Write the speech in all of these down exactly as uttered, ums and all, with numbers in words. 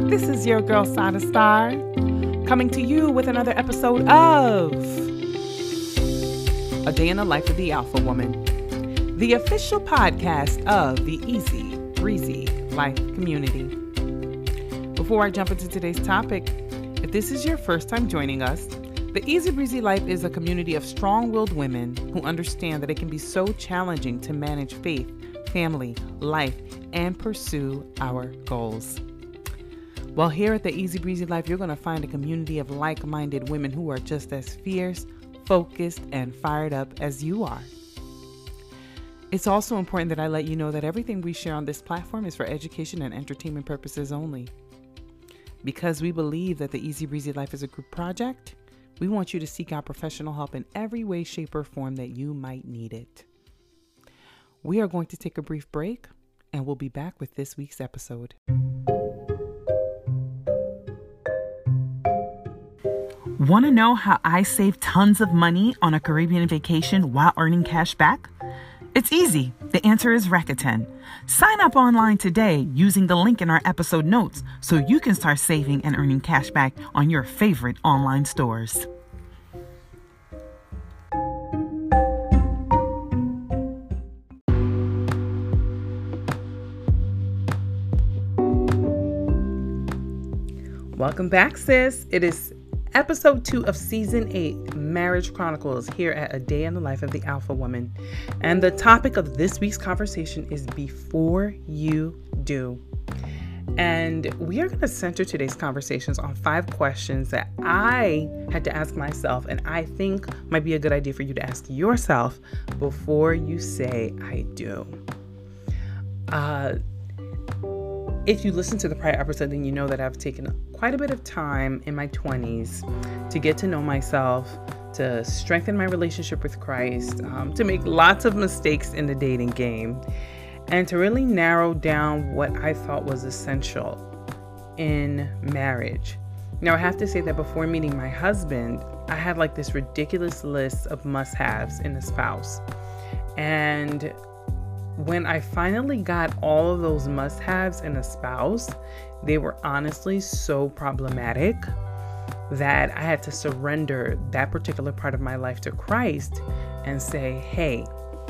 This is your girl, Sada Star, coming to you with another episode of A Day in the Life of the Alpha Woman, the official podcast of the Easy Breezy Life community. Before I jump into today's topic, if this is your first time joining us, the Easy Breezy Life is a community of strong-willed women who understand that it can be so challenging to manage faith, family, life, and pursue our goals. Well, here at the Easy Breezy Life, you're going to find a community of like-minded women who are just as fierce, focused, and fired up as you are. It's also important that I let you know that everything we share on this platform is for education and entertainment purposes only. Because we believe that the Easy Breezy Life is a group project, we want you to seek out professional help in every way, shape, or form that you might need it. We are going to take a brief break, and we'll be back with this week's episode. Want to know how I save tons of money on a Caribbean vacation while earning cash back? It's easy. The answer is Rakuten. Sign up online today using the link in our episode notes so you can start saving and earning cash back on your favorite online stores. Welcome back, sis. It is Episode two of Season eight, Marriage Chronicles, here at A Day in the Life of the Alpha Woman. And the topic of this week's conversation is Before You Do. And we are going to center today's conversations on five questions that I had to ask myself and I think might be a good idea for you to ask yourself before you say, I do. Uh, If you listen to the prior episode, then you know that I've taken quite a bit of time in my twenties to get to know myself, to strengthen my relationship with Christ, um, to make lots of mistakes in the dating game, and to really narrow down what I thought was essential in marriage. Now, I have to say that before meeting my husband, I had like this ridiculous list of must-haves in a spouse. And when I finally got all of those must-haves in a spouse, they were honestly so problematic that I had to surrender that particular part of my life to Christ and say, hey,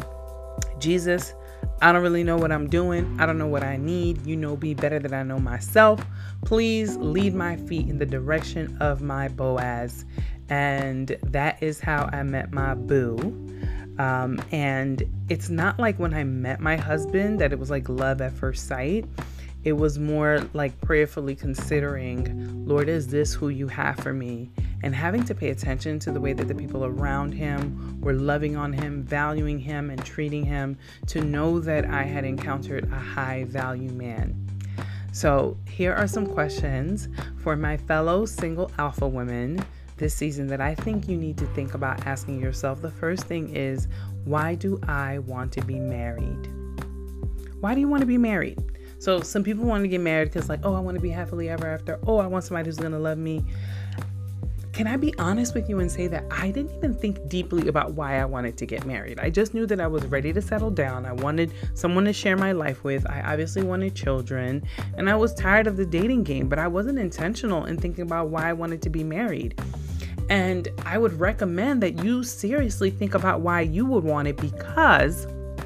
Jesus, I don't really know what I'm doing. I don't know what I need. You know me better than I know myself. Please lead my feet in the direction of my Boaz. And that is how I met my boo. Um, and it's not like when I met my husband that it was like love at first sight. It was more like prayerfully considering, Lord, is this who you have for me? And having to pay attention to the way that the people around him were loving on him, valuing him, and treating him, to know that I had encountered a high value man. So here are some questions for my fellow single alpha women this season that I think you need to think about asking yourself. The first thing is, why do I want to be married? Why do you want to be married? So some people want to get married because like, oh, I want to be happily ever after. Oh, I want somebody who's going to love me. Can I be honest with you and say that I didn't even think deeply about why I wanted to get married? I just knew that I was ready to settle down. I wanted someone to share my life with. I obviously wanted children, and I was tired of the dating game, but I wasn't intentional in thinking about why I wanted to be married. And I would recommend that you seriously think about why you would want it, because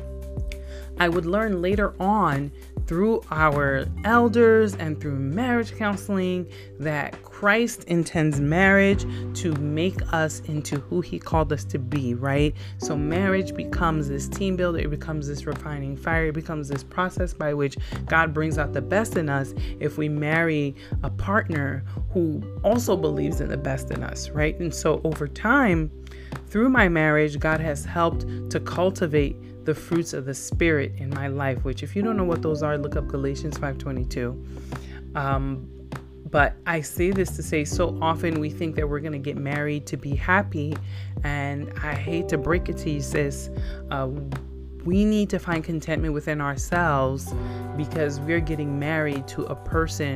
I would learn later on through our elders and through marriage counseling that Christ intends marriage to make us into who he called us to be, right? So marriage becomes this team builder. It becomes this refining fire. It becomes this process by which God brings out the best in us if we marry a partner who also believes in the best in us, right? And so over time, through my marriage, God has helped to cultivate the fruits of the Spirit in my life, which if you don't know what those are, look up Galatians five twenty-two. Um, but I say this to say, so often we think that we're going to get married to be happy. And I hate to break it to you, sis. Uh, we need to find contentment within ourselves, because we're getting married to a person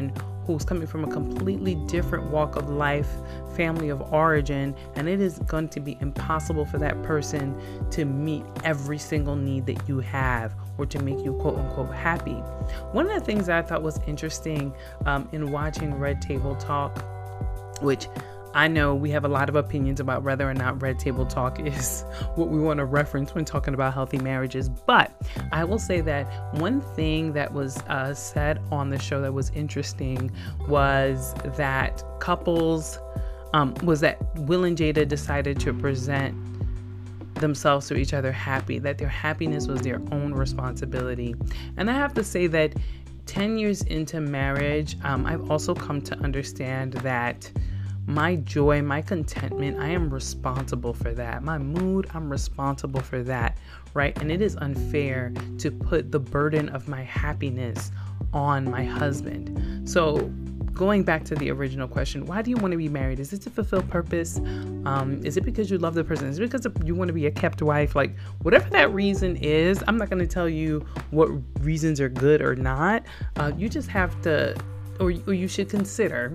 who's coming from a completely different walk of life, family of origin, and it is going to be impossible for that person to meet every single need that you have or to make you quote unquote happy. One of the things that I thought was interesting um, in watching Red Table Talk, which I know we have a lot of opinions about whether or not Red Table Talk is what we want to reference when talking about healthy marriages. But I will say that one thing that was uh, said on the show that was interesting was that couples, um, was that Will and Jada decided to present themselves to each other happy, that their happiness was their own responsibility. And I have to say that ten years into marriage, um, I've also come to understand that my joy, my contentment, I am responsible for that. My mood, I'm responsible for that, right? And it is unfair to put the burden of my happiness on my husband. So going back to the original question, why do you want to be married? Is it to fulfill purpose? Um, is it because you love the person? Is it because you want to be a kept wife? Like, whatever that reason is, I'm not going to tell you what reasons are good or not. Uh, you just have to, or, or you should consider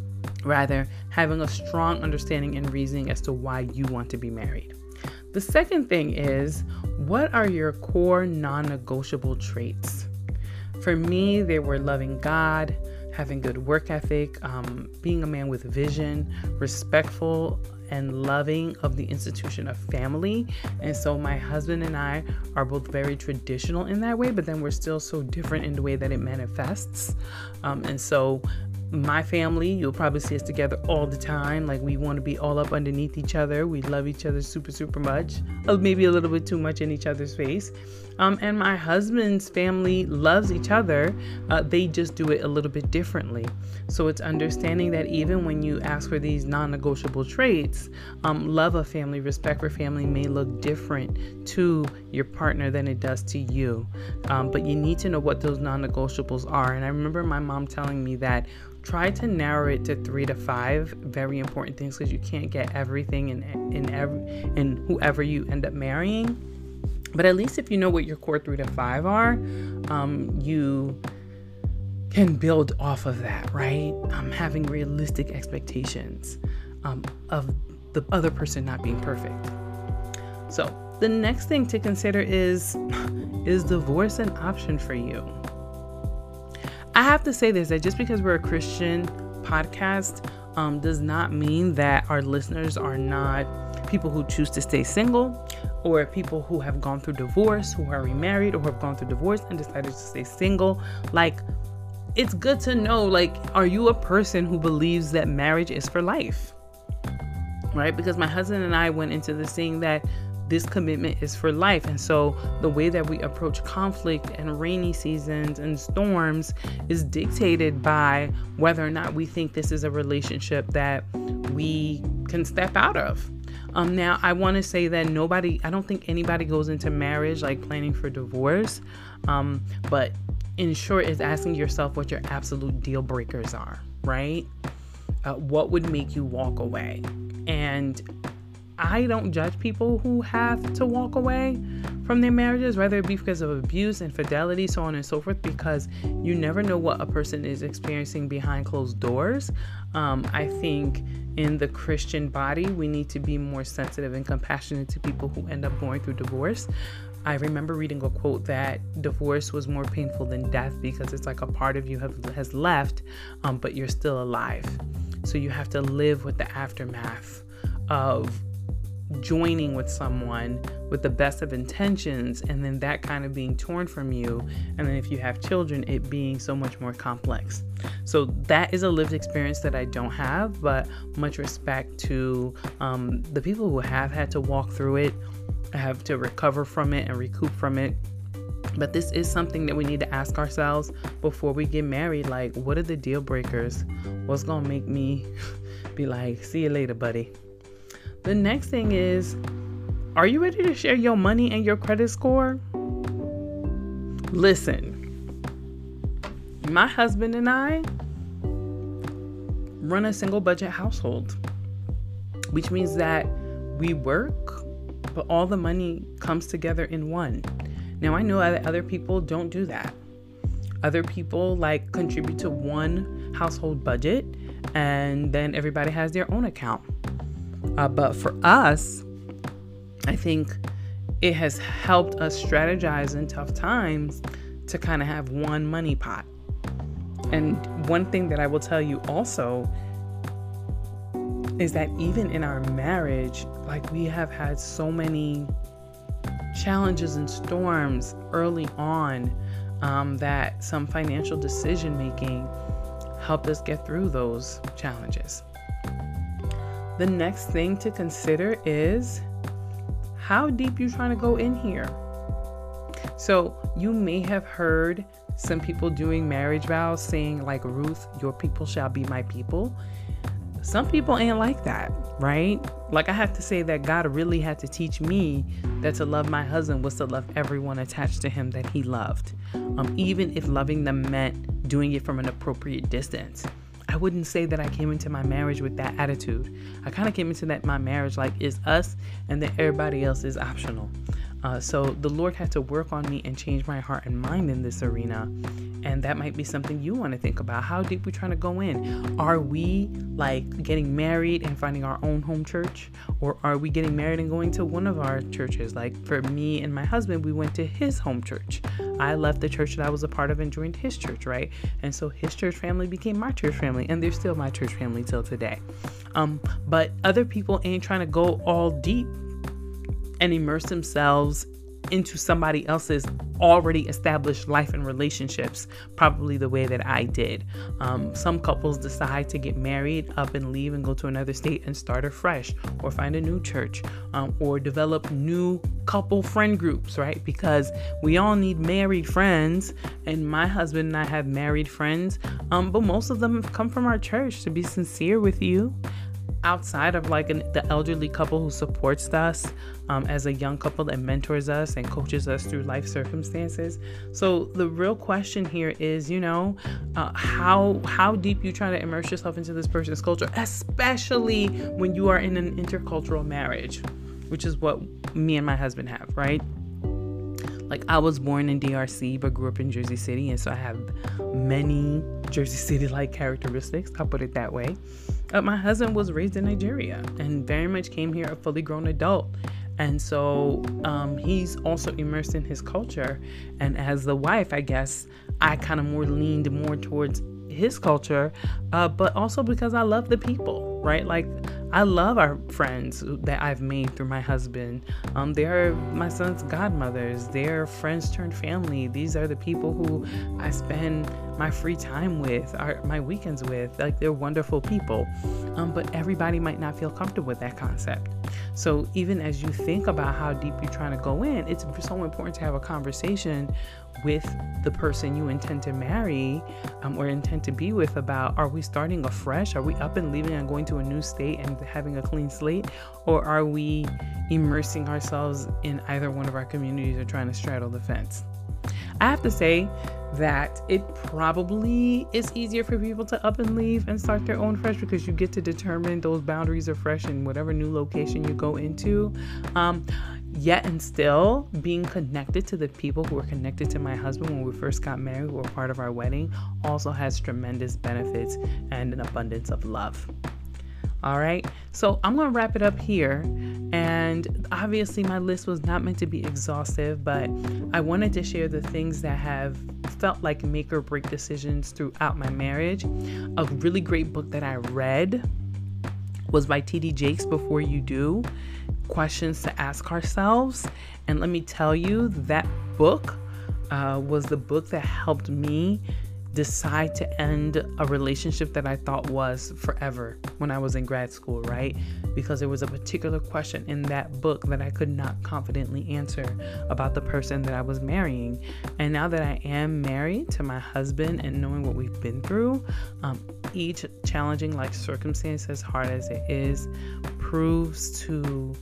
rather having a strong understanding and reasoning as to why you want to be married. The second thing is, what are your core non-negotiable traits? For me, they were loving God, having good work ethic, um, being a man with vision, respectful and loving of the institution of family. And so my husband and I are both very traditional in that way, but then we're still so different in the way that it manifests. Um, and so my family, you'll probably see us together all the time. Like, we want to be all up underneath each other. We love each other super, super much. Uh, maybe a little bit too much in each other's face. Um, and my husband's family loves each other. Uh, they just do it a little bit differently. So it's understanding that even when you ask for these non-negotiable traits, um, love of family, respect for family may look different to your partner than it does to you. Um, but you need to know what those non-negotiables are. And I remember my mom telling me that try to narrow it to three to five very important things, because you can't get everything in in every in whoever you end up marrying. But at least if you know what your core three to five are, um, you can build off of that, right? Um, having realistic expectations um, of the other person not being perfect. So the next thing to consider is, is divorce an option for you? I have to say this, that just because we're a Christian podcast um, does not mean that our listeners are not people who choose to stay single, or people who have gone through divorce, who are remarried, or who have gone through divorce and decided to stay single. Like, it's good to know, like, are you a person who believes that marriage is for life? Right? Because my husband and I went into this saying that this commitment is for life. And so the way that we approach conflict and rainy seasons and storms is dictated by whether or not we think this is a relationship that we can step out of. Um, now, I want to say that nobody, I don't think anybody goes into marriage like planning for divorce. Um, but in short, is asking yourself what your absolute deal breakers are, right? Uh, what would make you walk away? And I don't judge people who have to walk away from their marriages, whether it be because of abuse, infidelity, so on and so forth, because you never know what a person is experiencing behind closed doors. Um, I think in the Christian body, we need to be more sensitive and compassionate to people who end up going through divorce. I remember reading a quote that divorce was more painful than death, because it's like a part of you have, has left, um, but you're still alive. So you have to live with the aftermath of joining with someone with the best of intentions, and then that kind of being torn from you, and then if you have children, it being so much more complex. So that is a lived experience that I don't have, but much respect to um, the people who have had to walk through it, have to recover from it and recoup from it. But this is something that we need to ask ourselves before we get married. Like, what are the deal breakers? What's gonna make me be like, see you later, buddy? The next thing is, are you ready to share your money and your credit score? Listen, my husband and I run a single budget household, which means that we work, but all the money comes together in one. Now, I know that other people don't do that. Other people like contribute to one household budget, and then everybody has their own account. Uh, but for us, I think it has helped us strategize in tough times to kind of have one money pot. And one thing that I will tell you also is that even in our marriage, like, we have had so many challenges and storms early on, um, that some financial decision making helped us get through those challenges. The next thing to consider is how deep you're trying to go in here. So you may have heard some people doing marriage vows saying, like, Ruth, your people shall be my people. Some people ain't like that, right? Like, I have to say that God really had to teach me that to love my husband was to love everyone attached to him that he loved. Um, even if loving them meant doing it from an appropriate distance. I wouldn't say that I came into my marriage with that attitude. I kind of came into that my marriage like it's us and then everybody else is optional. Uh, so the Lord had to work on me and change my heart and mind in this arena. And that might be something you want to think about. How deep we trying to go in? Are we like getting married and finding our own home church? Or are we getting married and going to one of our churches? Like for me and my husband, we went to his home church. I left the church that I was a part of and joined his church, right? And so his church family became my church family. And they're still my church family till today. Um, but other people ain't trying to go all deep and immerse themselves into somebody else's already established life and relationships, probably the way that I did. Um, some couples decide to get married, up and leave and go to another state and start afresh, or find a new church, um, or develop new couple friend groups, right? Because we all need married friends, and my husband and I have married friends, um, but most of them have come from our church, to be sincere with you. Outside of like an, the elderly couple who supports us um, as a young couple that mentors us and coaches us through life circumstances. So the real question here is, you know, uh, how how deep you trying to immerse yourself into this person's culture, especially when you are in an intercultural marriage, which is what me and my husband have, right? Like I was born in D R C but grew up in Jersey City, and so I have many Jersey City-like characteristics, I'll put it that way. Uh, my husband was raised in Nigeria and very much came here a fully grown adult. And so um, he's also immersed in his culture. And as the wife, I guess, I kind of more leaned more towards his culture, uh, but also because I love the people, right? Like I love our friends that I've made through my husband. Um, they're my son's godmothers. They're friends turned family. These are the people who I spend my free time with, our, my weekends with. Like they're wonderful people. Um, but everybody might not feel comfortable with that concept. So even as you think about how deep you're trying to go in, it's so important to have a conversation with the person you intend to marry um, or intend to be with about, are we starting afresh? Are we up and leaving and going to a new state and having a clean slate? Or are we immersing ourselves in either one of our communities or trying to straddle the fence? I have to say that it probably is easier for people to up and leave and start their own fresh, because you get to determine those boundaries afresh in whatever new location you go into. Um, Yet and still, being connected to the people who were connected to my husband when we first got married, who were part of our wedding, also has tremendous benefits and an abundance of love. All right, so I'm going to wrap it up here. And obviously my list was not meant to be exhaustive, but I wanted to share the things that have felt like make or break decisions throughout my marriage. A really great book that I read was by T D Jakes, Before You Do, Questions to Ask Ourselves. And let me tell you, that book uh, was the book that helped me decide to end a relationship that I thought was forever when I was in grad school, right? Because there was a particular question in that book that I could not confidently answer about the person that I was marrying. And now that I am married to my husband and knowing what we've been through, um, each challenging like circumstance, as hard as it is, proves to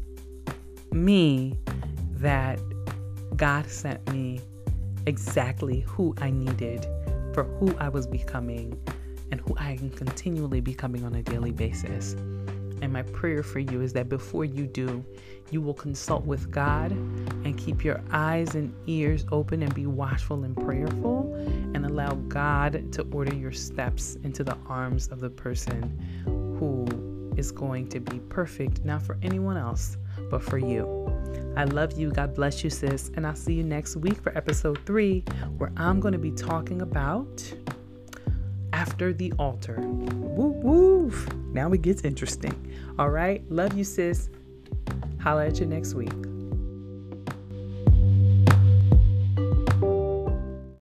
me that God sent me exactly who I needed for who I was becoming and who I am continually becoming on a daily basis. And my prayer for you is that before you do, you will consult with God and and keep your eyes and ears open and be watchful and prayerful, and allow God to order your steps into the arms of the person who is going to be perfect, not for anyone else, but for you. I love you. God bless you, sis. And I'll see you next week for episode three, where I'm going to be talking about after the altar. Woo woo. Now it gets interesting. All right. Love you, sis. Holla at you next week.